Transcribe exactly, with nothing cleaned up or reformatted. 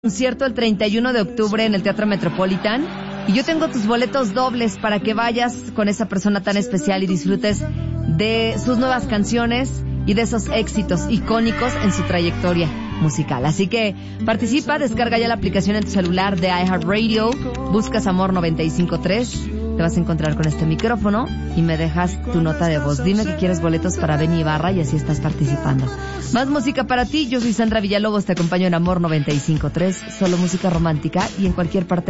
concierto el treinta y uno de octubre en el Teatro Metropolitan y yo tengo tus boletos dobles para que vayas con esa persona tan especial y disfrutes de sus nuevas canciones y de esos éxitos icónicos en su trayectoria musical. Así que participa, descarga ya la aplicación en tu celular de iHeartRadio, buscas Amor noventa y cinco punto tres, te vas a encontrar con este micrófono y me dejas tu nota de voz. Dime que quieres boletos para Benny Ibarra y así estás participando. Más música para ti, yo soy Sandra Villalobos, te acompaño en Amor noventa y cinco punto tres, solo música romántica y en cualquier parte